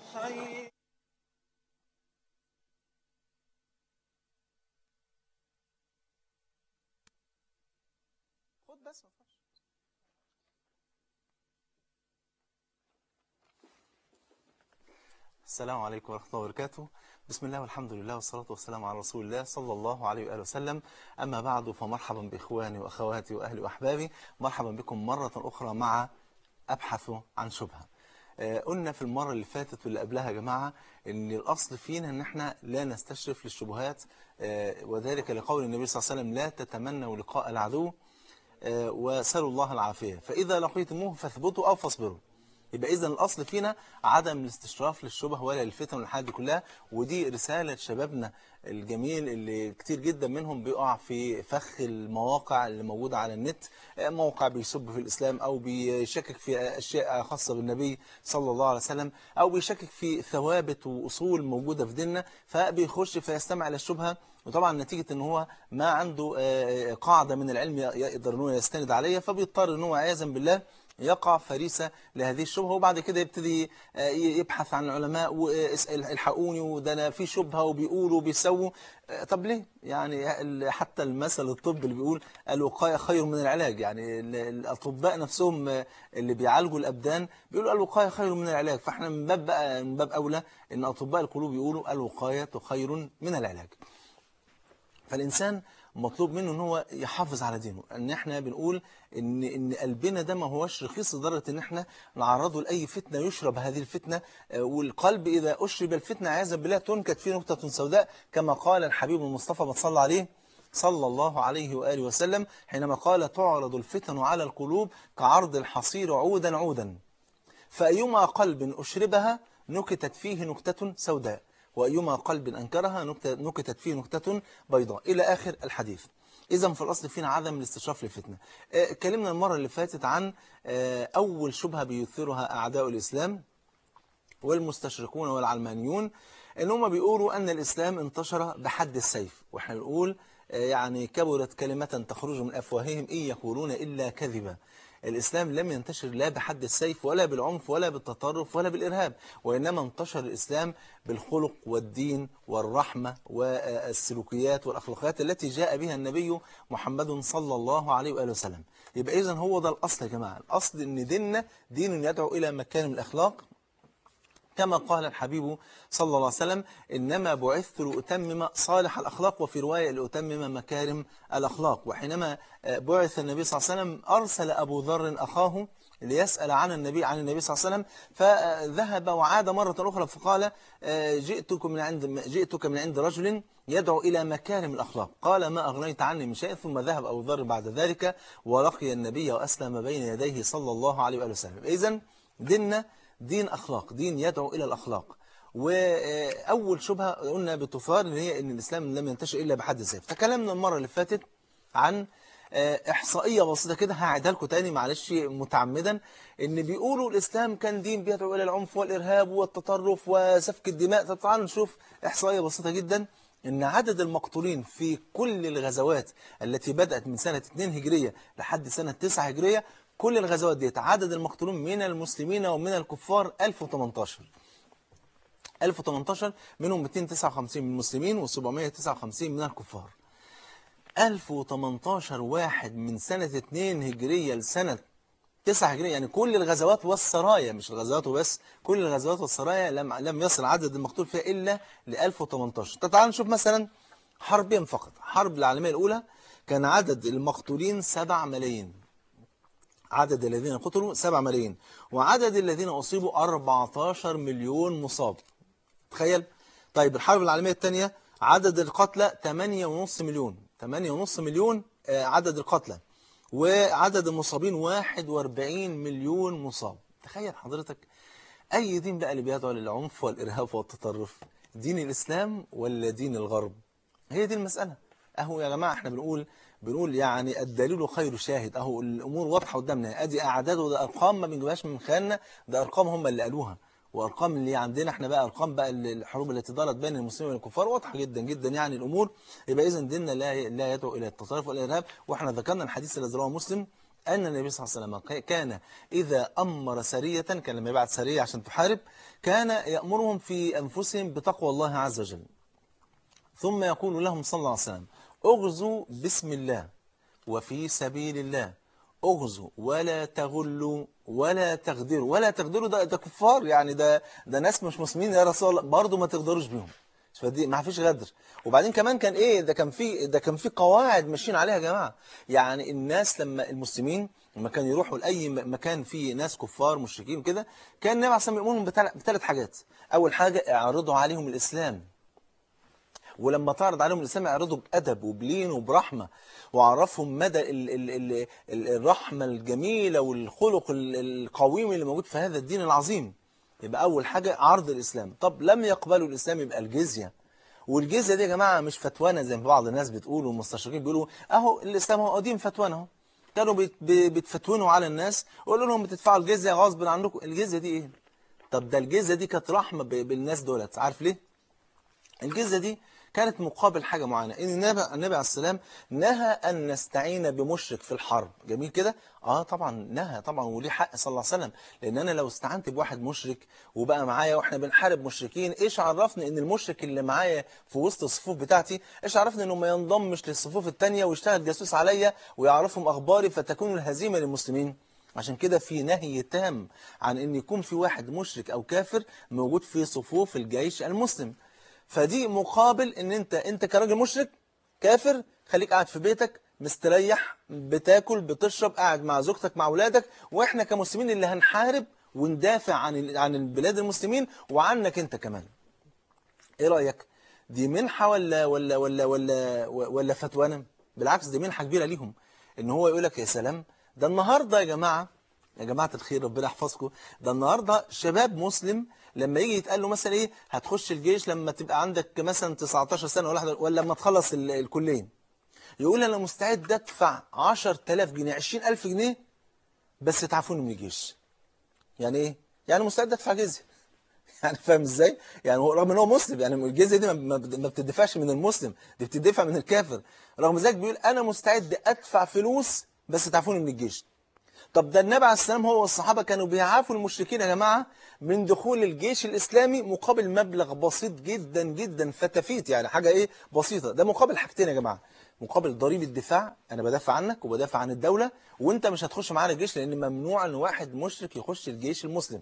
حي. خد بس. السلام عليكم ورحمة الله وبركاته. بسم الله والحمد لله والصلاة والسلام على رسول الله صلى الله عليه وآله وسلم. أما بعد، فمرحبا بإخواني وأخواتي وأهلي وأحبابي. مرحبا بكم مرة أخرى مع أبحث عن شبهة. قلنا في المرة اللي فاتت واللي قبلها يا جماعة إن الأصل فينا إن إحنا لا نستشرف للشبهات، وذلك لقول النبي صلى الله عليه وسلم: لا تتمنوا لقاء العدو وسلوا الله العافية، فإذا لقيتموه فاثبتوا أو فاصبروا. يبقى إذن الأصل فينا عدم الاستشراف للشبه ولا للفتن والحاجات دي كلها. ودي رسالة شبابنا الجميل اللي كتير جدا منهم بيقع في فخ المواقع اللي موجودة على النت، موقع بيسب في الإسلام أو بيشكك في أشياء خاصة بالنبي صلى الله عليه وسلم، أو بيشكك في ثوابت وأصول موجودة في ديننا، فبيخش فيستمع للشبهة. وطبعا نتيجة ان هو ما عنده قاعدة من العلم يقدر انه يستند عليها، فبيضطر ان هو عياذا بالله يقع فريسة لهذه الشبهة. وبعد كده يبتدي يبحث عن العلماء واسأل الحقوني، وده أنا في شبهة وبيقولوا وبيسووا. طب ليه؟ يعني حتى المثل الطب اللي بيقول الوقاية خير من العلاج. يعني الأطباء نفسهم اللي بيعالجوا الأبدان بيقولوا الوقاية خير من العلاج. فاحنا من باب أولى إن أطباء القلوب يقولوا الوقاية خير من العلاج. فالإنسان مطلوب منه ان هو يحافظ على دينه. ان احنا بنقول ان قلبنا ده ما هوش رخيص لدرجه ان احنا نعرضه لاي فتنه يشرب هذه الفتنه. والقلب اذا اشرب الفتنه عياذا بالله تنكت فيه نكته سوداء، كما قال الحبيب المصطفى ما صلى عليه صلى الله عليه واله وسلم حينما قال: تعرض الفتن على القلوب كعرض الحصير عودا عودا، فأيما قلب أشربها نكتت فيه نكتة سوداء، وأيما قلب أنكرها نكتت فيه نكتة بيضاء، إلى آخر الحديث. إذن في الأصل فينا عدم الاستشراف للفتنة. اتكلمنا المرة اللي فاتت عن أول شبهة بيثيرها أعداء الإسلام والمستشرقون والعلمانيون، إن هم بيقولوا أن الإسلام انتشر بحد السيف. وإحنا بنقول يعني كبرت كلمة تخرج من أفواههم إن يقولون إلا كذبا. الإسلام لم ينتشر لا بحد السيف ولا بالعنف ولا بالتطرف ولا بالإرهاب، وإنما انتشر الإسلام بالخلق والدين والرحمة والسلوكيات والأخلاقيات التي جاء بها النبي محمد صلى الله عليه وآله وسلم. يبقى إذن هو ده الأصل يا جماعة. الأصل إن ديننا دين يدعو إلى مكارم الأخلاق، كما قال الحبيب صلى الله عليه وسلم: إنما بعثت لأتمم صالح الأخلاق، وفي رواية لأتمم مكارم الأخلاق. وحينما بعث النبي صلى الله عليه وسلم أرسل أبو ذر أخاه ليسأل عن النبي صلى الله عليه وسلم، فذهب وعاد مرة أخرى فقال: جئتك من عند رجل يدعو إلى مكارم الأخلاق. قال: ما أغنيت عني من شيء. ثم ذهب أبو ذر بعد ذلك ولقي النبي وأسلم بين يديه صلى الله عليه وآله وسلم. إذن ديننا دين أخلاق، دين يدعو إلى الأخلاق. وأول شبهة قلنا بتثار اللي هي أن الإسلام لم ينتشر إلا بحد السيف. تكلمنا المرة اللي فاتت عن إحصائية بسيطة كده هعيدها لكم تاني معلش متعمدا، إن بيقولوا الإسلام كان دين بيدعو إلى العنف والإرهاب والتطرف وسفك الدماء. طب تعالوا نشوف إحصائية بسيطة جدا، إن عدد المقتولين في كل الغزوات التي بدأت من سنة 2 هجرية لحد سنة 9 هجرية، كل الغزوات ديت عدد المقتولون من المسلمين ومن الكفار 1018. 1018 منهم 259 من المسلمين و759 من الكفار. 1018 واحد من سنة 2 هجرية لسنة 9 هجرية، يعني كل الغزوات والسرايا، مش الغزوات وبس، كل الغزوات والسرايا لم يصل عدد المقتول فيها إلا ل 1018. تعالوا نشوف مثلا حربين فقط. حرب العالمية الأولى كان عدد المقتولين 7 ملايين، عدد الذين قتلوا 7 ملايين، وعدد الذين أصيبوا 14 مليون مصاب. تخيل. طيب الحرب العالمية الثانية عدد القتلى 8.5 مليون، 8.5 مليون عدد القتلى، وعدد المصابين 41 مليون مصاب. تخيل حضرتك، أي دين بقى اللي بيدعو للعنف والإرهاب والتطرف؟ دين الإسلام ولا دين الغرب؟ هي دي المسألة. أهو يا جماعة احنا بنقول يعني الدليل خير شاهد. أهو الأمور واضحة قدامنا، أدي أعداد وده أرقام ما بنجيبهاش من خيالنا، ده أرقام هم اللي قالوها، وأرقام اللي عندنا احنا بقى أرقام بقى الحروب التي دارت بين المسلمين والكفار واضحة جدا جدا يعني الأمور. يبقى إذن ديننا لا يدعو إلى التطرف والإرهاب. وإحنا ذكرنا الحديث الذي رواه مسلم أن النبي صلى الله عليه وسلم كان إذا أمر سرية، كان لما يبعث سرية عشان تحارب، كان يأمرهم في أنفسهم بتقوى الله عز وجل، ثم يقول لهم صلى الله عليه وسلم: اغزوا بسم الله وفي سبيل الله، اغزوا ولا تغلوا ولا تغدروا. ولا تغدروا ده كفار، يعني ده ناس مش مسلمين يا رسول الله، برضه ما تغدروش بيهم. فدي ما فيش غدر. وبعدين كمان كان ايه، ده كان في قواعد ماشيين عليها يا جماعه. يعني الناس لما المسلمين لما كانوا يروحوا لاي مكان فيه ناس كفار مشركين كده، كان النبي عليه الصلاه والسلام يأمرهم بثلاث حاجات. اول حاجه: اعرضوا عليهم الاسلام. ولما تعرض عليهم الإسلام اعرضوا بأدب وبلين وبرحمة، وعرفهم مدى الرحمة الجميلة والخلق القويم اللي موجود في هذا الدين العظيم. يبقى أول حاجة عرض الإسلام. طب لم يقبلوا الإسلام يبقى الجزية. والجزية دي يا جماعة مش فتوانا زي ما بعض الناس بتقول، والمستشرقين بيقولوا أهو الإسلام هو قديم فتوانا اهو. كانوا بتفتونوا على الناس ويقولوا لهم بتدفعوا الجزية غصب عنكم. الجزية دي إيه؟ طب ده الجزية دي كانت رحمة بالناس دولت. عارف ليه؟ الجزية دي كانت مقابل حاجة معينة، إن النبي عليه السلام نهى أن نستعين بمشرك في الحرب. جميل كده؟ طبعا نهى طبعا، وليه حق صلى الله عليه وسلم. لأن أنا لو استعنت بواحد مشرك وبقى معايا وإحنا بنحارب مشركين، إيش عرفني إن المشرك اللي معايا في وسط الصفوف بتاعتي، إيش عرفني إنه ما ينضمش للصفوف التانية ويشتغل جاسوس عليا ويعرفهم أخباري فتكون الهزيمة للمسلمين؟ عشان كده في نهي تام عن إن يكون في واحد مشرك أو كافر موجود في صفوف الجيش المسلم. فدي مقابل ان انت كراجل مشرك كافر خليك قاعد في بيتك مستريح، بتاكل بتشرب، قاعد مع زوجتك مع اولادك، واحنا كمسلمين اللي هنحارب وندافع عن البلاد المسلمين وعنك انت كمان. ايه رأيك؟ دي منحة ولا فتوانا؟ بالعكس دي منحة كبيرة ليهم، ان هو يقول لك يا سلام، ده النهاردة يا جماعة الخير ربنا يحفظكم، ده النهاردة شباب مسلم لما يجي يتقال له مثلا ايه هتخش الجيش لما تبقى عندك مثلا 19 سنة ولا لما تخلص الكلية، يقول انا مستعد ادفع 10,000 جنيه 20,000 جنيه بس تعفوني من الجيش. يعني ايه؟ يعني مستعد ادفع جزية. يعني فاهم ازاي؟ يعني هو رغم ان هو مسلم، يعني الجزية دي ما بتدفعش من المسلم، دي بتدفع من الكافر. رغم ذلك بيقول انا مستعد ادفع فلوس بس تعفوني من الجيش. طب ده النبي عليه السلام هو والصحابة كانوا بيعافوا المشركين يا جماعة من دخول الجيش الإسلامي مقابل مبلغ بسيط جدا جدا، فتفيت يعني حاجة إيه بسيطة. ده مقابل حاجتين يا جماعة: مقابل ضريبة الدفاع، أنا بدافع عنك وبدافع عن الدولة، وأنت مش هتخش معانا الجيش لأن ممنوع أن واحد مشرك يخش الجيش المسلم.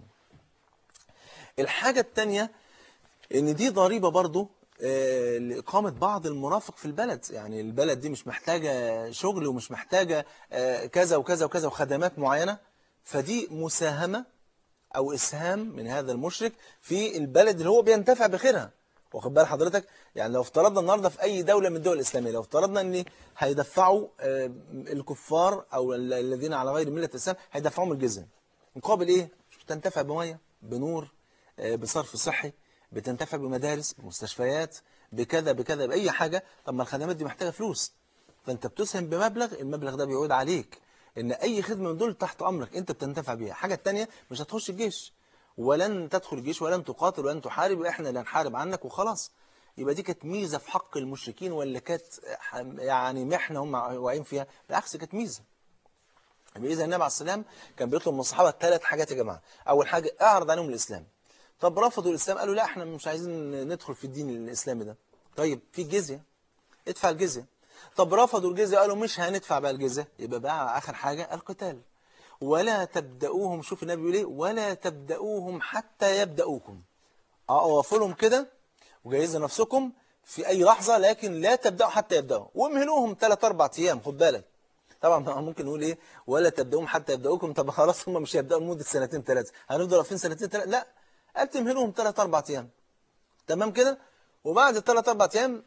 الحاجة التانية ان دي ضريبة برضو لإقامة بعض المرافق في البلد. يعني البلد دي مش محتاجة شغل ومش محتاجة كذا وكذا وكذا وخدمات معينة، فدي مساهمة أو إسهام من هذا المشرك في البلد اللي هو بينتفع بخيرها. واخد بال حضرتك؟ يعني لو افترضنا النهاردة في أي دولة من الدول الإسلامية، لو افترضنا أن هيدفعوا الكفار أو الذين على غير ملة الإسلام هيدفعهم الجزية، مقابل إيه؟ تنتفع بمية، بنور، بصرف صحي، بتنتفع بمدارس، بمستشفيات، بكذا بكذا بأي حاجة. طب ما الخدمات دي محتاجة فلوس، فأنت بتسهم بمبلغ، المبلغ ده بيعود عليك إن أي خدمة من دول تحت أمرك أنت بتنتفع بيها. حاجة التانية مش هتخش الجيش ولن تدخل الجيش ولن تقاتل ولن تحارب، وإحنا اللي هنحارب عنك وخلاص. يبقى دي كانت ميزة في حق المشركين ولا كانت يعني محنة هم واقعين فيها؟ بالعكس كانت ميزة. يبقى إذا النبي عليه السلام كان بيطلب من الصحابة 3 حاجات يا جماعة. أول حاجة اعرض عليهم الإسلام. طب رفضوا الإسلام، قالوا لا احنا مش عايزين ندخل في الدين الإسلامي ده. طيب في الجزية، ادفع الجزية. طب رفضوا الجزية، قالوا مش هندفع بقى الجزية، يبقى بقى آخر حاجة القتال. ولا تبدأوهم، شوف النبي بيقول ايه، ولا تبدأوهم حتى يبدأوكم. اقفوا لهم كده وجهزوا نفسكم في أي لحظة، لكن لا تبدأوا حتى يبدأوا، وامهلوهم 3-4 أيام. خد بالك طبعا ممكن نقول ايه ولا تبدأوهم حتى يبدأوكم، طب خلاص هم مش هيبدأوا لمدة 2-3 هنفضل واقفين 2-3 لا، قال تمهلوهم 3-4 أيام. تمام كده؟ وبعد 3-4 أيام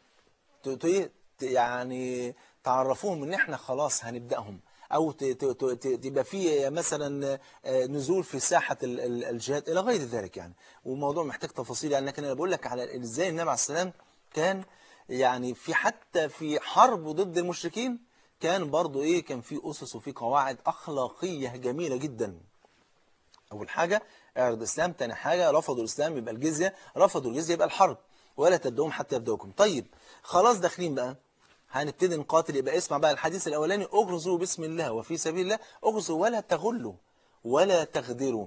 يعني تعرفوهم ان احنا خلاص هنبدأهم، او تبقى في مثلا نزول في ساحة الجهاد الى غير ذلك يعني. والموضوع محتاج تفاصيل يعني، لكن انا بقول لك على ازاي النبي عليه السلام كان يعني حتى في حرب ضد المشركين كان برضو ايه، كان في اسس وفي قواعد اخلاقية جميلة جدا. اول حاجة اعرض الاسلام، تاني حاجة رفضوا الاسلام يبقى الجزية، رفضوا الجزية يبقى الحرب. ولا تبدأوهم حتى يبدأوكم. طيب خلاص داخلين بقى، هنبتدي نقاتل. يبقى اسمع بقى الحديث الأولاني: اغزوا بسم الله وفي سبيل الله، اغزوا ولا تغلوا ولا تغدروا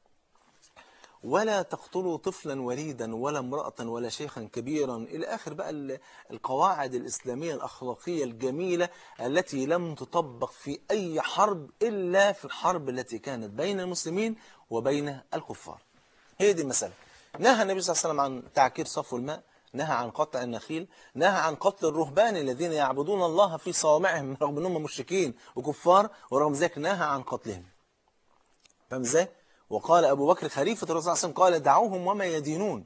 ولا تقتلوا طفلا وليدا ولا امرأة ولا شيخا كبيرا، إلى آخر بقى القواعد الإسلامية الأخلاقية الجميلة التي لم تطبق في أي حرب إلا في الحرب التي كانت بين المسلمين وبين الكفار. هي دي المسألة. نهى النبي صلى الله عليه وسلم عن تعكير صفو الماء، نهى عن قطع النخيل، نهى عن قتل الرهبان الذين يعبدون الله في صوامعهم رغم أنهم مشركين وكفار، ورغم ذلك نهى عن قتلهم. فاهم ازاي؟ وقال أبو بكر خليفة الرسول صلى الله عليه وسلم قال: دعوهم وما يدينون.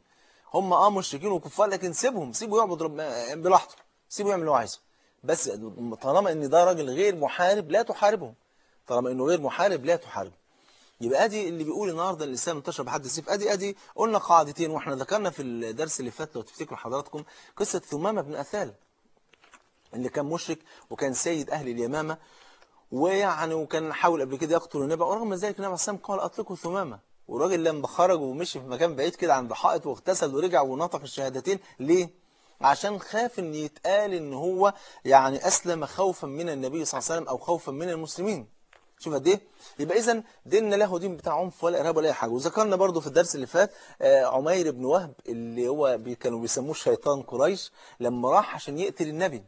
هم مشركين وكفار لكن سيبهم، سيبوا يعبد براحته، سيبوا يعمل اللي هو عايزه، بس طالما ان ده راجل غير محارب لا تحاربه، طالما انه غير محارب لا تحاربه. يبقى ادي اللي بيقول النهارده الاسلام انتشر بحد السيف. ادي قلنا قاعدتين، واحنا ذكرنا في الدرس اللي فات لو تفتكروا حضراتكم قصة ثمامة بن أثال اللي كان مشرك وكان سيد أهل اليمامة، ويعني وكان حاول قبل كده يقتل النبي، ورغم ذلك النبي عليه الصلاة والسلام قال: أطلقوا ثمامة. والراجل لما خرج ومشي في مكان بعيد كده عند حائط واغتسل ورجع ونطق الشهادتين. ليه؟ عشان خاف ان يتقال ان هو يعني أسلم خوفا من النبي صلى الله عليه وسلم أو خوفا من المسلمين. شوف قد ايه. يبقى اذا ديننا له دين بتاع عنف ولا ارهاب ولا اي حاجه. وذكرنا برضو في الدرس اللي فات عمير بن وهب اللي هو كانوا بيسموه شيطان قريش، لما راح عشان يقتل النبي.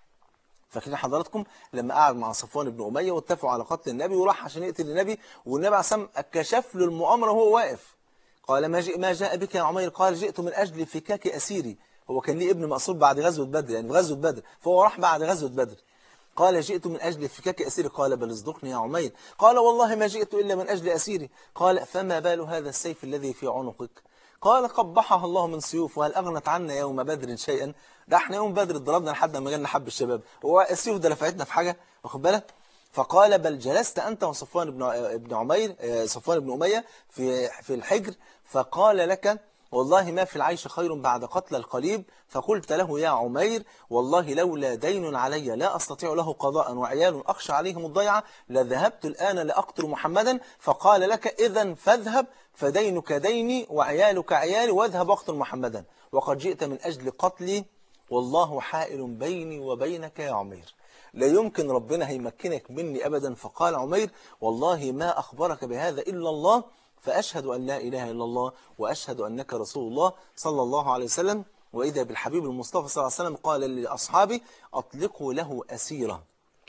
فاكرين حضراتكم لما قعد مع صفوان بن أمية واتفقوا على قتل النبي، وراح عشان يقتل النبي، والنبي عليه الصلاة والسلام كشف له المؤامرة وهو واقف. قال: ما جاء بك يا عمير؟ قال: جئت من أجل فكاك أسيري. هو كان ليه ابن مقصود بعد غزوة بدر، يعني في غزوة بدر، فهو راح بعد غزوة بدر. قال: جئت من أجل فكاك أسيري. قال: بل اصدقني يا عمير. قال: والله ما جئت إلا من أجل أسيري. قال: فما بال هذا السيف الذي في عنقك؟ قال: قبحها الله من سيوف، وهل أغنت عنا يوم بدر شيئا؟ ده احنا يوم بدر ضربنا لحد ما جالنا حب الشباب، هو السيوف ده نفعتنا في حاجة؟ واخد بالك؟ فقال: بل جلست أنت وصفوان بن عمير صفوان بن أمية في الحجر، فقال لك: والله ما في العيش خير بعد قتل القليب. فقلت له: يا عمير، والله لولا دين علي لا أستطيع له قضاء وعيال أخشى عليهم الضيعة لذهبت الآن لأقتل محمدا. فقال لك: إذا فاذهب، فدينك ديني وعيالك عيالي، واذهب واقتل محمدا، وقد جئت من أجل قتلي، والله حائل بيني وبينك يا عمير، لا يمكن ربنا هيمكنك مني أبدا. فقال عمير: والله ما أخبرك بهذا إلا الله، فأشهد أن لا إله إلا الله وأشهد أنك رسول الله صلى الله عليه وسلم. وإذا بالحبيب المصطفى صلى الله عليه وسلم قال لأصحابه: أطلقوا له أسيرا،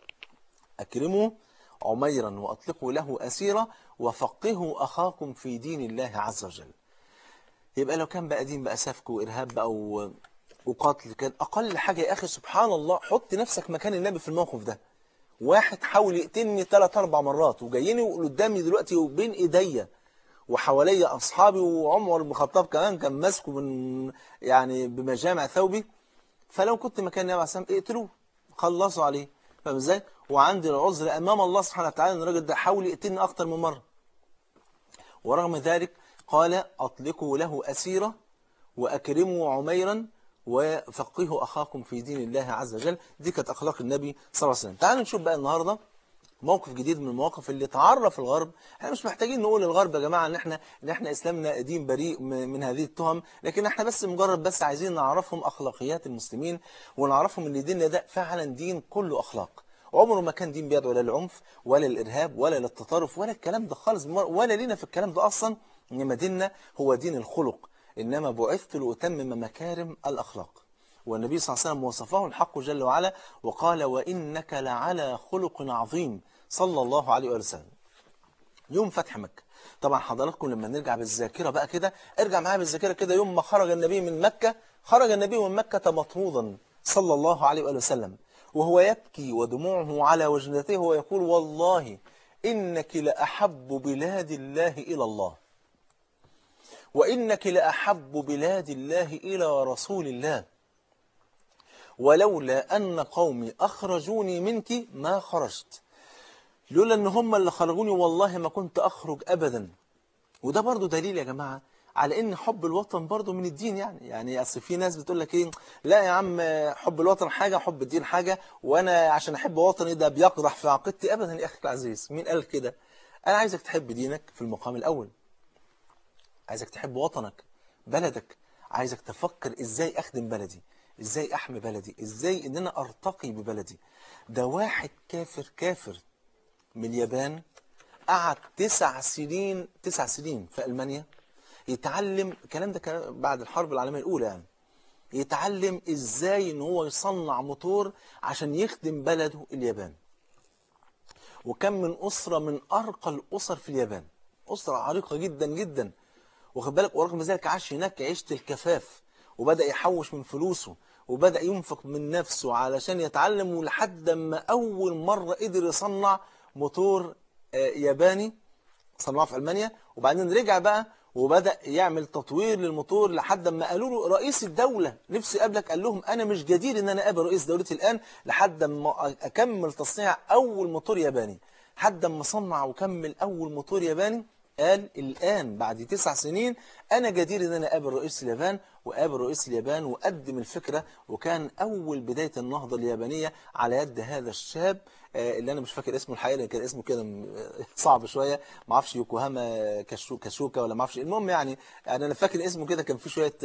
أكرموا عميرا وأطلقوا له أسيرا وفقهوا أخاكم في دين الله عز وجل. يبقى لو كان بقى دين بقى سفك وإرهاب بقى وقتل، كان أقل حاجة يا أخي سبحان الله، حط نفسك مكان النبي في الموقف ده. واحد حاول يقتلني 3-4 مرات وجاييني قدامي دلوقتي وبين إيديا وحوالي أصحابي، وعمر بن الخطاب كمان كان ماسكه من يعني بمجامع ثوبي. فلو كنت مكان النبي عليه الصلاة والسلام اقتلوه، خلصوا عليه. فاهم ازاي؟ وعندي العذر أمام الله سبحانه وتعالى إن الراجل ده حاول يقتلني أكتر من مرة، ورغم ذلك قال: أطلقوا له أسيرة وأكرموا عميرا وفقهوا أخاكم في دين الله عز وجل. دي كانت أخلاق النبي صلى الله عليه وسلم. تعالوا نشوف بقى النهاردة موقف جديد من المواقف اللي تعرف الغرب. احنا مش محتاجين نقول للغرب يا جماعة ان احنا اسلامنا دين بريء من هذه التهم، لكن احنا بس مجرد بس عايزين نعرفهم اخلاقيات المسلمين، ونعرفهم ان ديننا ده فعلا دين كله اخلاق. عمره ما كان دين بيدعو لا للعنف ولا للارهاب ولا للتطرف ولا الكلام ده خالص، ولا لينا في الكلام ده اصلا. انما ديننا هو دين الخلق، انما بعثت لاتمم مكارم الاخلاق. والنبي صلى الله عليه وسلم وصفه الحق جل وعلا وقال: وإنك لعلى خلق عظيم صلى الله عليه وسلم. يوم فتح مكة، طبعا حضراتكم لما نرجع بالذاكرة بقى كده، ارجع معايا بالذاكرة كده، يوم ما خرج النبي من مكة، خرج النبي من مكة مطرودا صلى الله عليه وسلم، وهو يبكي ودموعه على وجنته ويقول: والله إنك لأحب بلاد الله إلى الله، وإنك لأحب بلاد الله إلى رسول الله، ولولا أن قومي أخرجوني منك ما خرجت، لولا أن هم اللي خرجوني والله ما كنت أخرج أبدا. وده برضو دليل يا جماعة على أن حب الوطن برضو من الدين. يعني أصل في ناس بتقول لك إيه، لا يا عم حب الوطن حاجة حب الدين حاجة، وأنا عشان أحب وطني ده بيقدح في عقيدتي. أبدا يا أخي العزيز، مين قال كده؟ أنا عايزك تحب دينك في المقام الأول، عايزك تحب وطنك بلدك، عايزك تفكر إزاي أخدم بلدي، ازاي احمي بلدي، ازاي ان انا ارتقي ببلدي. ده واحد كافر من اليابان قعد 9 سنين، 9 سنين في ألمانيا يتعلم الكلام ده، كان بعد الحرب العالمية الأولى يعني، يتعلم ازاي ان هو يصنع موتور عشان يخدم بلده اليابان. وكان من أسرة من أرقى الأسر في اليابان، أسرة عريقة جدا جدا، واخد بالك، ورغم ذلك عاش هناك عيشة الكفاف، وبدأ يحوش من فلوسه، وبدأ ينفق من نفسه علشان يتعلم، ولحد ما أول مرة قدر يصنع موتور ياباني، صنعه في ألمانيا. وبعدين رجع بقى وبدأ يعمل تطوير للموتور، لحد ما قالوا له رئيس الدولة نفسي قبلك، قال لهم أنا مش جدير إن أنا أقابل رئيس دولتي الآن، لحد ما أكمل تصنيع أول موتور ياباني. لحد ما صنع وكمل أول موتور ياباني، قال الآن بعد 9 سنين أنا جدير إن أنا أقابل رئيس اليابان. وقابل رئيس اليابان وقدم الفكرة، وكان أول بداية النهضة اليابانية على يد هذا الشاب اللي أنا مش فاكر اسمه الحقيقة، لأن كان اسمه كده صعب شوية، ما اعرفش يوكوهاما كاشوكا ولا ما اعرفش، المهم يعني أنا فاكر اسمه كده كان فيه شوية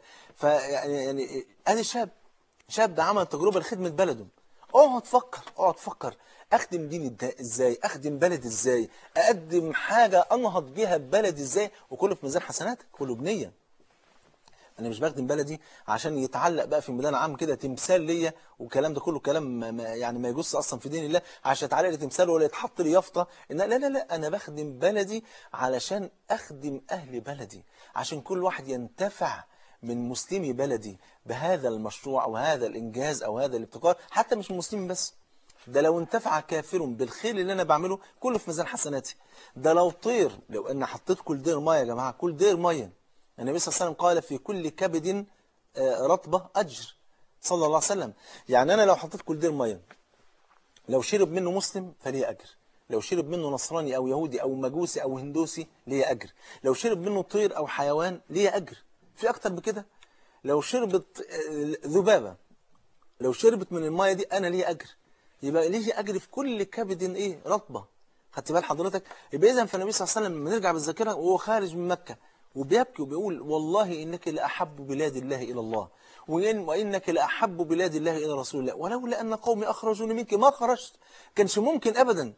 فيعني أدي شاب ده عمل تجربة لخدمة بلده. اقعد فكر اخدم ديني ازاي، اخدم بلدي ازاي، اقدم حاجة انهض بيها بلدي ازاي، وكله في ميزان حسناتك، كله بنية. انا مش بخدم بلدي عشان يتعلق بقى في ميدان عام كده تمثال ليا، والكلام ده كله كلام يعني ما يجوز اصلا في دين الله، عشان يتعلق لي تمثال ولا يتحط لي يافطه ان لا، انا بخدم بلدي علشان اخدم اهل بلدي، عشان كل واحد ينتفع من مسلمي بلدي بهذا المشروع او هذا الانجاز او هذا الابتكار، حتى مش مسلم بس، ده لو انتفع كافر بالخير اللي انا بعمله كله في ميزان حسناتي. ده لو طير، لو ان حطيت كل دير ميه يا جماعه، كل دير ميه، النبي صلى الله عليه وسلم قال في كل كبد رطبة أجر، صلى الله عليه وسلم. يعني أنا لو حطيت كل دير مية، لو شرب منه مسلم فليه أجر، لو شرب منه نصراني أو يهودي أو مجوسي أو هندوسي ليه أجر، لو شرب منه طير أو حيوان ليه أجر، في أكتر بكده؟ لو شربت ذبابة، لو شربت من المية دي أنا ليه أجر، يبقى ليه أجر في كل كبد إيه رطبة. خدت بال حضرتك؟ يبقى إذا فالنبي صلى الله عليه وسلم لما نرجع بالذاكرة وهو خارج من مكة وبيبكي وبيقول والله إنك لأحب بلاد الله إلى الله، وإنك لأحب بلاد الله إلى رسول الله، ولولا أن قومي أخرجوني منك ما خرجت، كانش ممكن أبدا.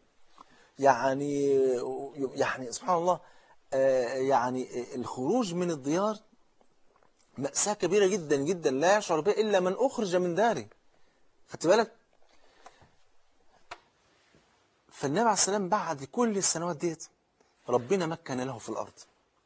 يعني سبحان الله، يعني الخروج من الديار مأساة كبيرة جدا جدا لا يشعر بها إلا من أخرج من داره. خدت بالك؟ فالنبي عليه السلام بعد كل السنوات ديت ربنا مكن له في الأرض،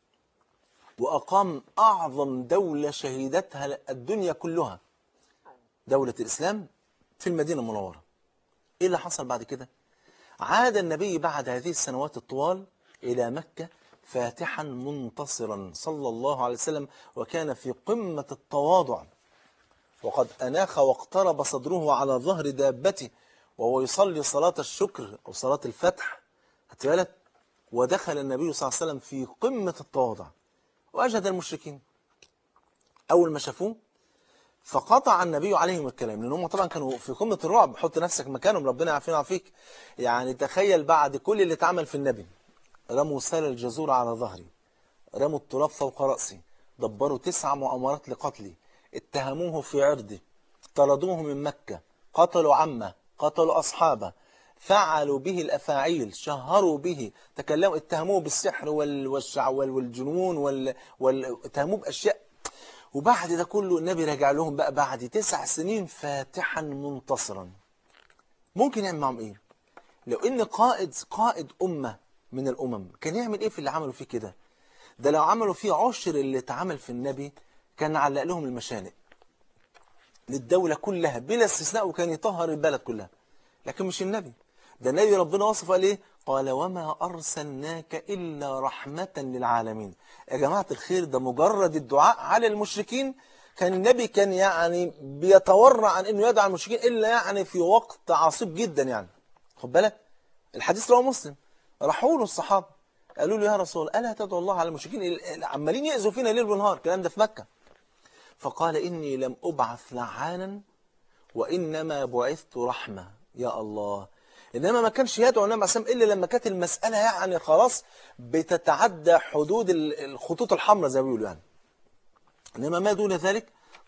وأقام أعظم دولة شهدتها الدنيا كلها، دولة الإسلام في المدينة المنورة. إيه اللي حصل بعد كده؟ عاد النبي بعد هذه السنوات الطوال إلى مكة فاتحا منتصرا صلى الله عليه وسلم، وكان في قمة التواضع، وقد أناخ واقترب صدره على ظهر دابته وهو يصلي صلاة الشكر أو صلاة الفتح. خدت بالك؟ ودخل النبي صلى الله عليه وسلم في قمة التواضع، وأجهد المشركين أول ما شافوه فقطع النبي عليهم الكلام، لأن هم طبعا كانوا في قمة الرعب. حط نفسك مكانهم، ربنا يعافينا ويعافيك. يعني تخيل بعد كل اللي اتعمل في النبي، رموا سال الجزور على ظهري، رموا التراب فوق رأسي، دبروا 9 مؤامرات لقتلي، اتهموه في عرضه، طردوه من مكة، قتلوا عمه، قتلوا أصحابه، فعلوا به الأفاعيل، شهروا به، تكلموا، اتهموه بالسحر والجنون اتهموه بأشياء. وبعد ده كله النبي راجع لهم بقى بعد 9 سنين فاتحا منتصرا. ممكن يعمل معهم ايه؟ لو ان قائد أمة من الأمم كان يعمل ايه في اللي عملوا فيه كده؟ ده لو عملوا فيه عشر اللي اتعمل في النبي كان علق لهم المشانق للدولة كلها بلا استثناء، وكان يطهر البلد كلها. لكن مش النبي، ده النبي ربنا وصفه قال ايه؟ قال وما أرسلناك إلا رحمة للعالمين. يا جماعة الخير، ده مجرد الدعاء على المشركين كان النبي كان يعني بيتورع عن انه يدعو المشركين الا يعني في وقت عصيب جدا. يعني خد بالك الحديث رواه مسلم، راحوا له الصحابة قالوا له يا رسول الله ألا تدعو الله على المشركين عمالين يأذوا فينا ليل ونهار، الكلام ده في مكة. فقال إني لم أبعث لعانا وإنما بعثت رحمة. يا الله، إنما ما كانش يدعو النبي عليه الصلاة والسلام إلا لما كانت المسألة يعني خلاص بتتعدى حدود الخطوط الحمراء زي ما بيقولوا يعني. إنما ما دون ذلك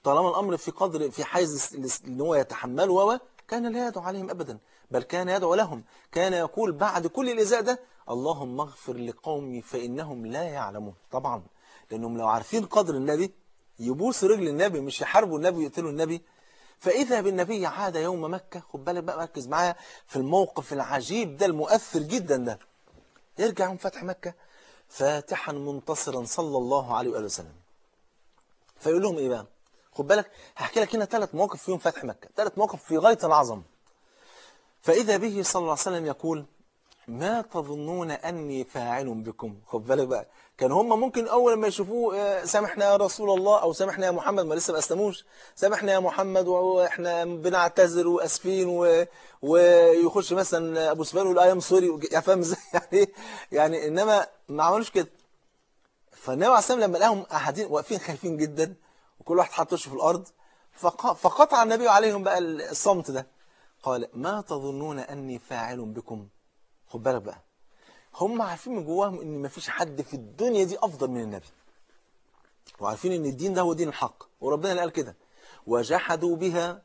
طالما الأمر في قدر في حيز إن هو يتحمله كان لا يدعو عليهم أبدا، بل كان يدعو لهم. كان يقول بعد كل الإزاء ده: اللهم اغفر لقومي فإنهم لا يعلمون. طبعا لأنهم لو عارفين قدر النبي يبوسوا رجل النبي، مش يحاربوا النبي ويقتلوا النبي. فإذا بالنبي عاد يوم مكة. خد بالك بقى، ركز معايا في الموقف العجيب ده المؤثر جدا ده. يرجع يوم فتح مكة فاتحا منتصرا صلى الله عليه وآله وسلم. فيقول لهم إيه بقى؟ خد بالك، هحكي لك هنا 3 مواقف فيهم فتح مكة، 3 مواقف في غاية العظمة. فإذا به صلى الله عليه وسلم يقول: ما تظنون أني فاعل بكم. خد بالك بقى، كان هم ممكن أول ما يشوفوه سامحنا يا رسول الله، أو سامحنا يا محمد، ما لسه ما أسلموش، سامحنا يا محمد وإحنا بنعتذر وأسفين ويخش مثلا أبو سفيان يقول أيام سوري، فاهم إزاي يعني إنما ما عملوش كده. فالنبي عليه الصلاة والسلام لما لقاهم قاعدين واقفين خايفين جدا وكل واحد حاطط وشه في الأرض، فقطع النبي عليهم بقى الصمت ده. قال: ما تظنون أني فاعل بكم. خد بالك بقى، هم عارفين من جواهم ان مفيش حد في الدنيا دي افضل من النبي، وعارفين ان الدين ده هو دين الحق، وربنا اللي قال كده: وجحدوا بها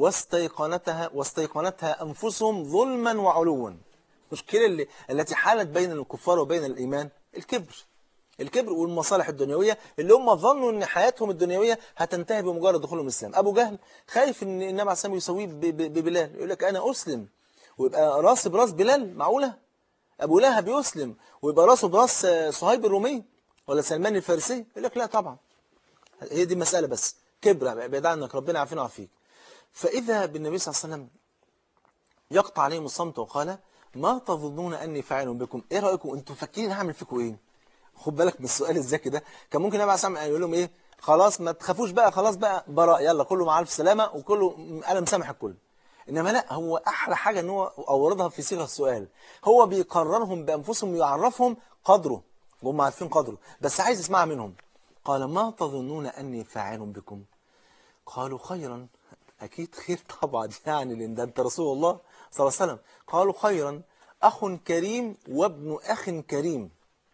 واستيقنتها انفسهم ظلما وعلوا. المشكله التي حالت بين الكفار وبين الايمان الكبر والمصالح الدنيويه، اللي هم ظنوا ان حياتهم الدنيويه هتنتهي بمجرد دخولهم الاسلام. ابو جهل خايف ان النبي عليه الصلاه والسلام يسويه ببلال، يقول لك انا اسلم ويبقى راس براس بلال، معقوله؟ أبو لهب يسلم ويبقى راسه براس صهيب الرومي ولا سلمان الفارسي؟ يقول لك لا طبعا، هي دي مسألة بس كبرى، بعيد عنك، ربنا عافينا وعافيك. فإذا بالنبي صلى الله عليه وسلم يقطع عليهم الصمت وقال: ما تظنون أني فاعل بكم. إيه رأيكم؟ أنتوا فاكرين هعمل فيكم إيه؟ خد بالك من السؤال الذكي ده. كان ممكن النبي عليه يقول لهم إيه؟ خلاص ما تخافوش بقى، خلاص بقى براء، يلا كله مع ألف سلامة وكله أنا مسامح الكل. إنما لا، هو أحلى حاجة إن هو أوردها في صيغة السؤال. هو بيقررهم بأنفسهم ويعرفهم قدره، وهم عارفين قدره، بس عايز يسمعها منهم. قال: ما تظنون أني فاعل بكم؟ قالوا: خيرا. أكيد خير طبعا، يعني لأن ده أنت رسول الله صلى الله عليه وسلم. قالوا: خيرا، أخ كريم وابن أخ كريم.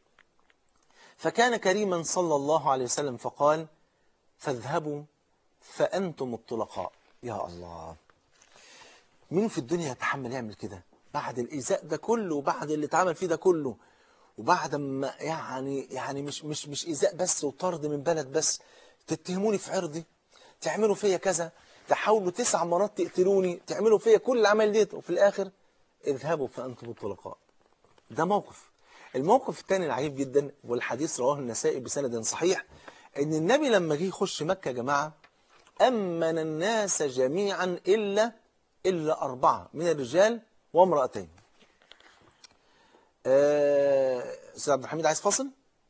فكان كريما صلى الله عليه وسلم فقال: فاذهبوا فأنتم الطلقاء. يا الله، مين في الدنيا يتحمل يعمل كده بعد الإيذاء ده كله وبعد اللي اتعمل فيه ده كله، وبعد ما يعني مش إيذاء بس وطرد من بلد بس، تتهموني في عرضي، تعملوا فيا كذا، تحاولوا 9 مرات تقتلوني، تعملوا فيا كل العمل ديت، وفي الآخر اذهبوا فأنتم الطلقاء. ده موقف. الموقف الثاني العجيب جدا، والحديث رواه النسائي بسند صحيح، ان النبي لما جه يخش مكة يا جماعة أمن الناس جميعا إلا 4 من الرجال وامرأتين. أستاذ عبد الحميد عايز فاصل؟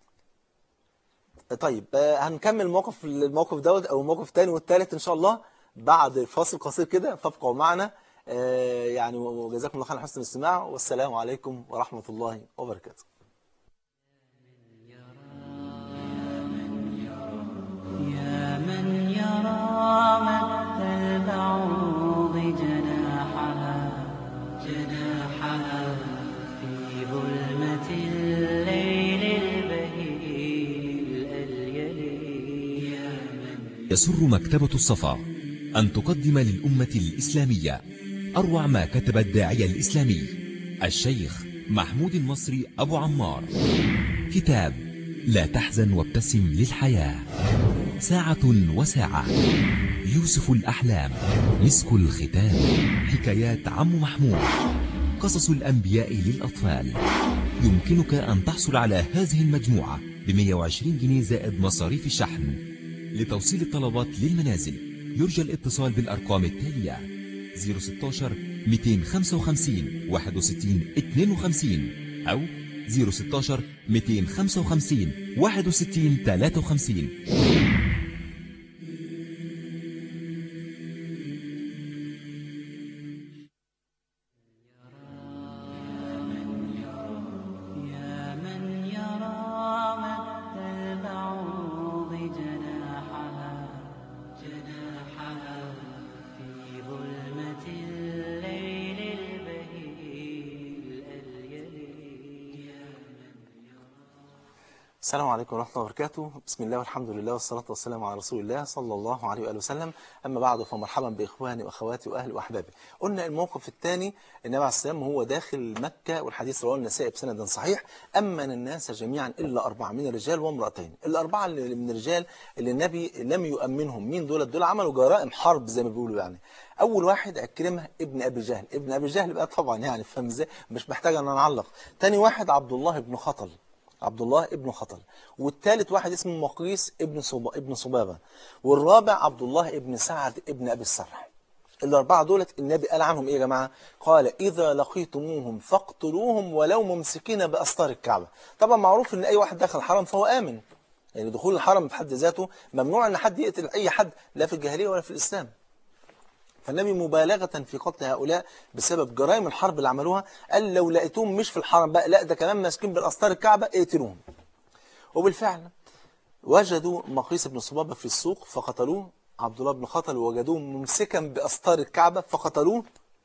طيب هنكمل الموقف دوت أو الموقف الثاني والثالث إن شاء الله بعد فاصل قصير كده، فابقوا معنا. يعني وجزاكم الله خيرا حسن الاستماع، والسلام عليكم ورحمة الله وبركاته. يا من يرى مد البعوض جناحها في ظلمة الليل البهيل الأليل. يسر مكتبة الصفا أن تقدم للأمة الإسلامية أروع ما كتب الداعية الإسلامي الشيخ محمود المصري أبو عمار، كتاب لا تحزن وابتسم للحياة، ساعة وساعة، يوسف الأحلام، مسك الختام، حكايات عم محمود، قصص الأنبياء للأطفال. يمكنك أن تحصل على هذه المجموعة ب120 جنيه زائد مصاريف الشحن. لتوصيل الطلبات للمنازل يرجى الاتصال بالأرقام التالية: 016 255 61 52 أو 016 255 61 53. يا من يرى مد البعوض جناحها في ظلمة الليل البهيل الأليل. السلام عليكم ورحمة الله وبركاته. بسم الله والحمد لله والصلاة والسلام على رسول الله صلى الله عليه وآله وسلم. أما بعد فمرحبا بإخواني وأخواتي وأهلي وأحبابي. قلنا الموقف الثاني، النبي عليه السلام هو داخل مكة، والحديث رواه النسائي بسند صحيح، أمن الناس جميعا إلا 4 من الرجال وامرأتين. الأربعة اللي من الرجال اللي النبي لم يؤمنهم، مين دول؟ دول عملوا جرائم حرب زي ما بيقولوا يعني. أول واحد عكرمة ابن أبي جهل، ابن أبي جهل بقى طبعا يعني فاهم ازاي، مش محتاج أن نعلق. تاني واحد عبد الله بن خطل، عبد الله ابن خطل. والثالث واحد اسمه مقيس ابن صبابة. والرابع عبد الله ابن سعد ابن أبي السرح. الأربعة دولت النبي قال عنهم إيه يا جماعة؟ قال إذا لقيتموهم فاقتلوهم ولو ممسكين بأستار الكعبة. طبعا معروف إن أي واحد داخل الحرم فهو آمن، يعني دخول الحرم في حد ذاته ممنوع إن حد يقتل أي حد، لا في الجاهلية ولا في الإسلام. فالنبي مبالغة في قتل هؤلاء بسبب جرائم الحرب اللي عملوها قال لو لقيتوهم مش في الحرم بقى، لا ده كمان ماسكين بالأستار الكعبة اقتلوهم. وبالفعل وجدوا مقيس بن صبابة في السوق فقتلوه، عبد الله بن خطل وجدوه ممسكا بأستار الكعبة فقتلوه،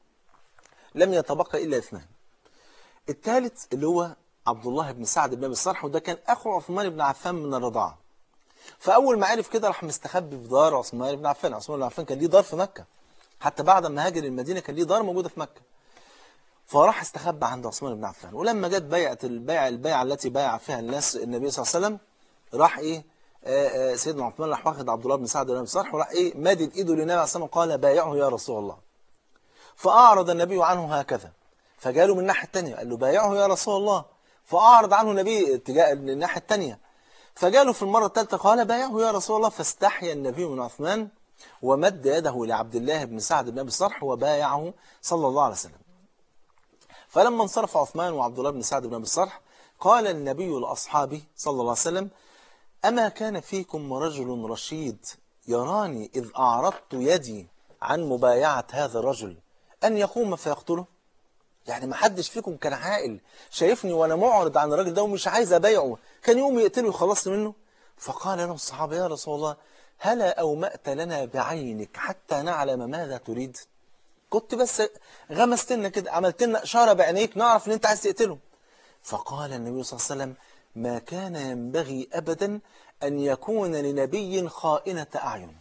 لم يتبقى إلا 2. الثالث اللي هو عبد الله بن سعد بن أبي السرح، وده كان أخو عثمان بن عفان من الرضاعة. فأول ما عرف كده راح مستخبي في دار عثمان بن عفان. عثمان بن عفان كان ليه دار في مكة، حتى بعد ما هاجر المدينة كان ليه دار موجودة في مكة. فراح استخبى عند عثمان بن عفان. ولما جت البيعة التي بايع فيها الناس النبي صلى الله عليه وسلم، راح ايه سيدنا عثمان راح واخد عبد الله بن سعد بن ابي الصرح وراح ايه مادد ايده للنبي عليه الصلاه والسلام، قال بايعه يا رسول الله. فاعرض النبي عنه هكذا، فجاله من الناحيه الثانيه قال له بايعه يا رسول الله، فاعرض عنه النبي اتجاه الناحيه الثانيه، فجاله في المره الثالثه قال بايعه يا رسول الله، فاستحيا النبي من عثمان ومد يده لعبد الله بن سعد بن ابي الصرح وبايعه صلى الله عليه وسلم. فلما انصرف عثمان وعبد الله بن سعد بن ابي الصرح قال النبي لاصحابه صلى الله عليه وسلم: أما كان فيكم رجل رشيد يراني إذ أعرضت يدي عن مبايعة هذا الرجل أن يقوم فيقتله؟ يعني ما حدش فيكم كان عاقل شايفني وأنا معرض عن الراجل ده ومش عايز أبايعه كان يقوم يقتله ويخلصني منه؟ فقال له الصحابة: يا رسول الله هلا أومأت لنا بعينك حتى نعلم ماذا تريد؟ كنت بس غمست لنا كده، عملت لنا إشارة بعينيك نعرف إن أنت عايز تقتله. فقال النبي صلى الله عليه وسلم: ما كان ينبغي أبدا أن يكون لنبي خائنة أعين.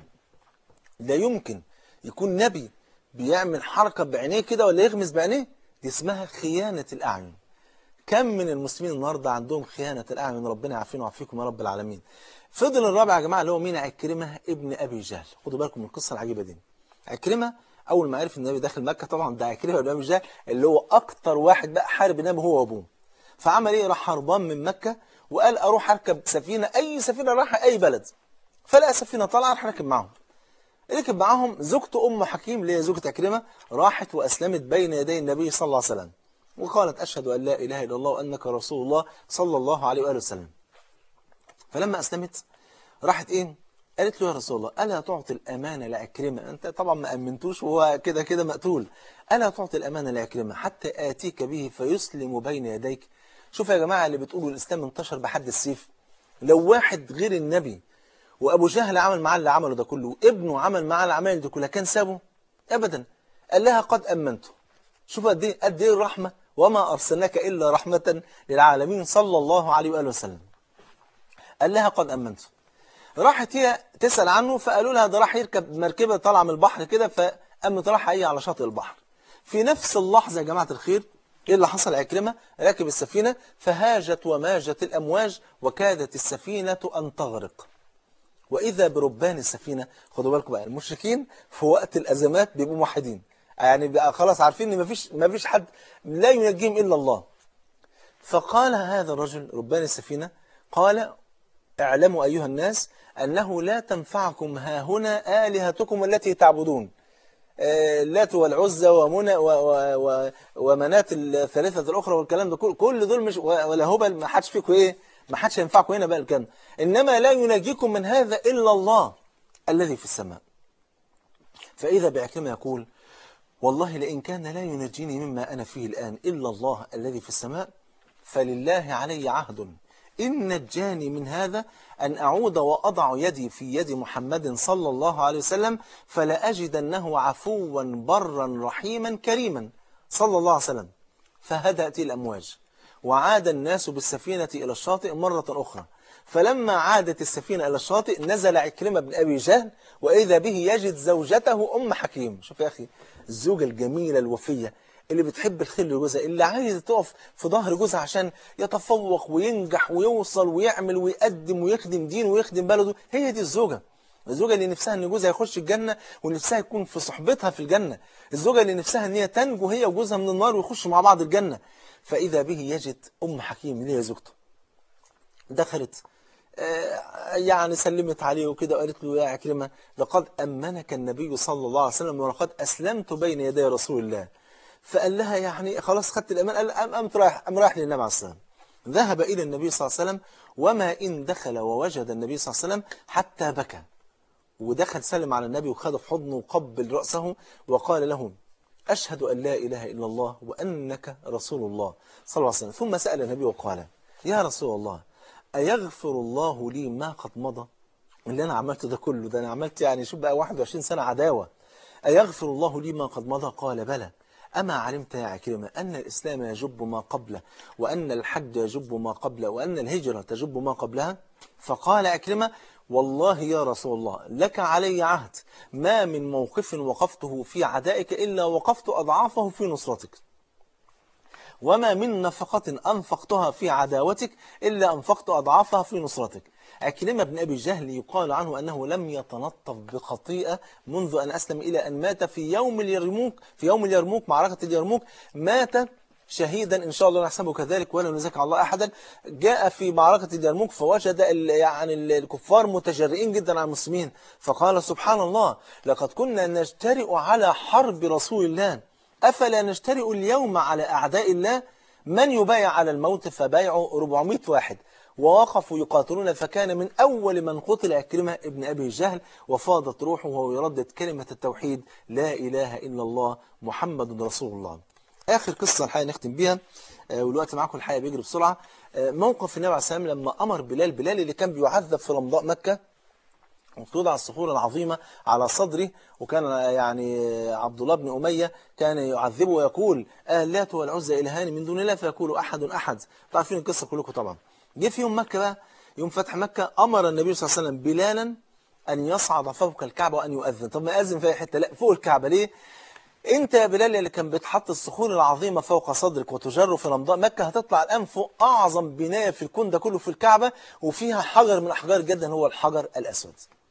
لا يمكن يكون نبي بيعمل حركة بعينيه كده ولا يغمز بعينيه، دي اسمها خيانة الأعين. كم من المسلمين النهاردة عندهم خيانة الأعين، ربنا يعافينا ويعافيكم يا رب العالمين. فضل الرابع يا جماعة اللي هو مين؟ عكرمة ابن أبي جهل. خدوا بالكم من القصة العجيبة دي. عكرمة أول ما عرف النبي داخل مكة، طبعا ده عكرمة ابن أبي جهل اللي هو أكتر واحد بقى حارب النبي هو وأبوه. فعمل ايه؟ راح هربان من مكة وقال اروح اركب سفينة، اي سفينة رايحة اي بلد. فلقى سفينة طالعة راح ركب معاهم. ركب معاهم زوجته ام حكيم اللي هي زوجة عكرمة، راحت واسلمت بين يدي النبي صلى الله عليه وسلم وقالت اشهد ان لا اله الا الله وانك رسول الله صلى الله عليه واله وسلم. فلما اسلمت راحت ايه؟ قالت له: يا رسول الله الا تعطي الامانة لعكرمة؟ انت طبعا ما امنتوش وهو كده كده مقتول. الا تعطي الامانة لعكرمة حتى اتيك به فيسلم بين يديك؟ شوف يا جماعة اللي بتقولوا الإسلام انتشر بحد السيف. لو واحد غير النبي وأبو جهل عمل معاه اللي عمله ده كله وابنه عمل معاه العمل ده كله كان سابه؟ أبدا. قال لها: قد أمنته. شوف قد إيه الرحمة، وما أرسلناك إلا رحمة للعالمين صلى الله عليه وآله وسلم. قال لها: قد أمنته. راحت هي تسأل عنه فقالوا لها ده راح يركب مركبة طالعة من البحر كده، فقامت راح هي على شاطئ البحر. في نفس اللحظة يا جماعة الخير ايه اللي حصل؟ عكرمة راكب السفينة فهاجت وماجت الأمواج وكادت السفينة أن تغرق. وإذا بربان السفينة، خدوا بالكم بقى المشركين في وقت الأزمات بيبقوا موحدين، يعني بقى خلاص عارفين ان مفيش حد لا ينجيهم إلا الله. فقال هذا الرجل ربان السفينة قال: اعلموا أيها الناس أنه لا تنفعكم هاهنا آلهتكم التي تعبدون، اللات والعزى ومنى ومنات الثالثة الأخرى والكلام ده كل دول مش ولا هبل، ما حدش فيكم ايه، ما حدش ينفعكم هنا بقى الكلام، إنما لا ينجيكم من هذا إلا الله الذي في السماء. فإذا بعكرمة يقول: والله لئن كان لا ينجيني مما أنا فيه الآن إلا الله الذي في السماء فلله علي عهد إن نجاني من هذا أن أعود وأضع يدي في يد محمد صلى الله عليه وسلم فلأجدنه عفوا برا رحيما كريما صلى الله عليه وسلم. فهدأت الأمواج وعاد الناس بالسفينة إلى الشاطئ مرة أخرى. فلما عادت السفينة إلى الشاطئ نزل عكرمة بن أبي جهل، وإذا به يجد زوجته أم حكيم. شوف يا أخي، الزوجة الجميلة الوفية اللي بتحب الخير لجوزها، اللي عايزة تقف في ظهر جوزها عشان يتفوق وينجح ويوصل ويعمل ويقدم ويخدم دين ويخدم بلده. هي دي الزوجة. الزوجة اللي نفسها ان جوزها يخش الجنة ونفسها يكون في صحبتها في الجنة. الزوجة اللي نفسها ان هي تنجو هي وجوزها من النار ويخشوا مع بعض الجنة. فإذا به يجد أم حكيم اللي هي زوجته. دخلت يعني سلمت عليه وكده وقالت له: يا عكرمة، لقد أمنك النبي صلى الله عليه وسلم ولقد أسلمت بين يدي رسول الله. فقال لها: يعني خلاص خدت الأمان. قال قامت رايح للنبي عليه السلام. ذهب إلى النبي صلى الله عليه وسلم، وما إن دخل ووجد النبي صلى الله عليه وسلم حتى بكى. ودخل سلم على النبي وخده في حضنه وقبل رأسه وقال له: أشهد أن لا إله إلا الله وأنك رسول الله صلى الله عليه وسلم. ثم سأل النبي وقال: يا رسول الله، أيغفر الله لي ما قد مضى؟ اللي أنا عملته ده كله، ده أنا عملت يعني شوف بقى 21 سنة عداوة. أيغفر الله لي ما قد مضى؟ قال: بلى. أما علمت يا عكرمة أن الإسلام يجب ما قبله، وأن الحج يجب ما قبله، وأن الهجرة تجب ما قبلها؟ فقال عكرمة: والله يا رسول الله، لك علي عهد، ما من موقف وقفته في عدائك إلا وقفت أضعافه في نصرتك، وما من نفقة أنفقتها في عداوتك إلا أنفقت أضعافها في نصرتك. عكرمة بن أبي جهل يقال عنه أنه لم يتنطف بخطيئة منذ أن أسلم إلى أن مات في يوم اليرموك. في يوم اليرموك، معركة اليرموك، مات شهيدا إن شاء الله نحسبه كذلك ولا نزكي على الله أحدا. جاء في معركة اليرموك فوجد يعني الكفار متجرئين جدا على المسلمين، فقال: سبحان الله، لقد كنا نجترئ على حرب رسول الله، أفلا نجترئ اليوم على أعداء الله؟ من يبايع على الموت؟ فبايعوا 400 واحد ووقفوا يقاتلون، فكان من أول من قتل عكرمة ابن أبي جهل، وفاضت روحه وهو يردد كلمة التوحيد: لا إله إلا الله محمد رسول الله. آخر قصة الحقيقة نختم بيها، والوقت معكم الحقيقة بيجري بسرعة. موقف النبي عليه الصلاة والسلام لما أمر بلال اللي كان بيعذب في رمضاء مكة وتوضع الصخور العظيمة على صدره، وكان يعني عبد الله بن أمية كان يعذبه ويقول: اللات والعزى إلهان من دون الله، فيقول أحد أحد. تعرفين القصة كلكم طبعا. جه في يوم مكة بقى، يوم فتح مكة، أمر النبي صلى الله عليه وسلم بلالا أن يصعد فوق الكعبة وأن يؤذن. طب ما يأذن في أي حتة؟ لا، فوق الكعبة. ليه؟ انت يا بلال اللي كان بتحط الصخور العظيمة فوق صدرك وتجر في رمضاء مكة، هتطلع الآن فوق أعظم بناية في الكون ده كله في الكعبة، وفيها حجر من أحجار جدا هو الحجر الأسود.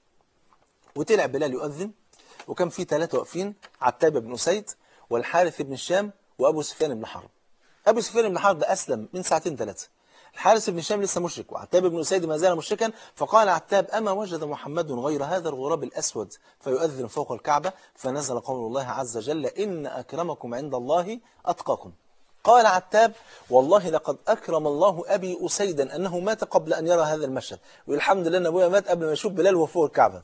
وطلع بلال يؤذن، وكان في 3 واقفين: عتاب بن أسيد والحارث بن الشام وأبو سفيان بن حرب. أبو سفيان بن حرب ده أسلم من 2 3. الحارث بن الشام لسه مشرك، وعتاب بن أسيد ما زال مشركا. فقال عتاب: أما وجد محمد غير هذا الغراب الأسود فيؤذن فوق الكعبة؟ فنزل قول الله عز وجل: إن أكرمكم عند الله أتقاكم. قال عتاب: والله لقد أكرم الله أبي أسيدا أنه مات قبل أن يرى هذا المشهد، والحمد لله أن أبويا مات قبل ما يشوف بلال وهو فوق الكعبة.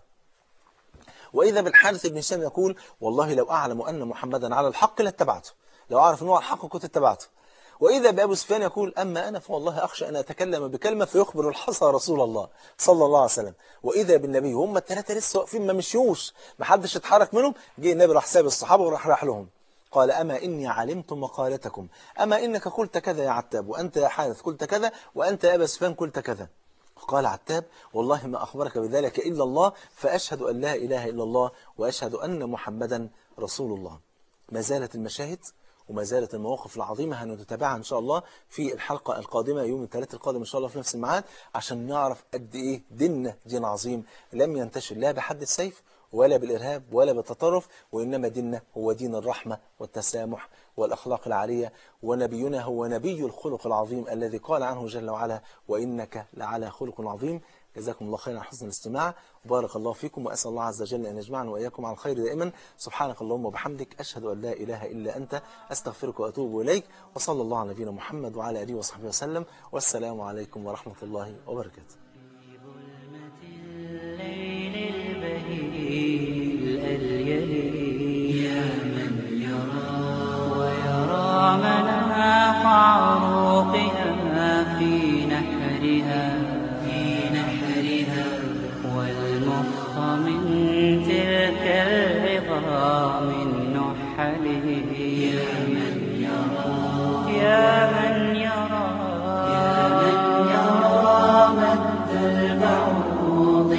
وإذا بالحارث بن هشام يقول: والله لو أعلم أن محمدا على الحق لاتبعته، لو أعرف أنه على الحق كنت اتبعته. وإذا بأبو سفيان يقول: أما أنا فوالله أخشى أن أتكلم بكلمة فيخبر الحصى رسول الله صلى الله عليه وسلم. وإذا بالنبي هم ال3 لسه واقفين ما مشيوش، ما حدش اتحرك منهم. جه النبي راح ساب الصحابة وراح لهم، قال: أما إني علمت مقالتكم، أما إنك قلت كذا يا عتاب، وأنت يا حارث قلت كذا، وأنت يا أبا سفيان قلت كذا. قال عتاب: والله ما أخبرك بذلك إلا الله، فأشهد أن لا إله إلا الله وأشهد أن محمدا رسول الله. ما زالت المشاهد وما زالت المواقف العظيمة هنتابعها إن شاء الله في الحلقة القادمة يوم الثلاث القادم إن شاء الله في نفس الميعاد، عشان نعرف قد إيه ديننا دين عظيم لم ينتشر لا بحد السيف ولا بالإرهاب ولا بالتطرف، وإنما ديننا هو دين الرحمة والتسامح والأخلاق العالية، ونبينا هو نبي الخلق العظيم الذي قال عنه جل وعلا: وإنك لعلى خلق عظيم. جزاكم الله خيرا على حسن الاستماع، وبارك الله فيكم، وأسأل الله عز وجل أن يجمعنا وإياكم على الخير دائما. سبحانك اللهم وبحمدك، أشهد أن لا إله إلا أنت، أستغفرك وأتوب إليك، وصلى الله على نبينا محمد وعلى آله وصحبه وسلم، والسلام عليكم ورحمة الله وبركاته. في ظلمة الليل البهيل الأليل، يا من يرى ويرى مناخ عروقها في نحرها والمخ من تلك الرضا من نحله، يا من يرى البعوض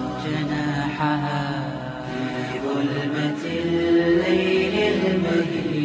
جناحها في ظلمة الليل المهين